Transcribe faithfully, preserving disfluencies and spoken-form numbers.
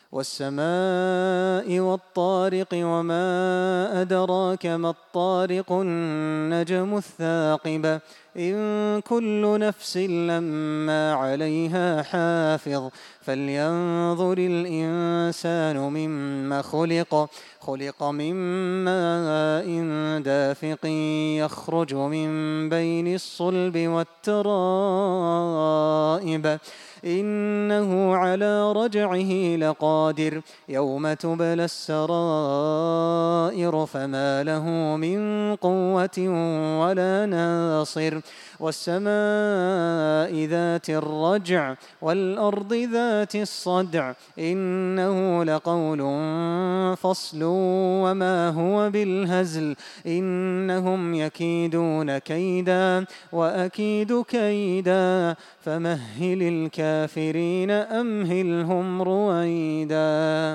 والسماء والطارق وما أدراك ما الطارق النجم الثاقب إن كل نفس لما عليها حافظ فلينظر الإنسان مما خلق خلق من ماء دافق يخرج من بين الصلب والترائب إنه على رجعه لقادر يوم تبلى السرائر فما له من قوة ولا ناصر والسماء ذات الرجع والأرض ذات الصدع إنه لقول فصل وما هو بالهزل إنهم يكيدون كيدا وأكيد كيدا فمهل الكافرين أمهلهم رويدا.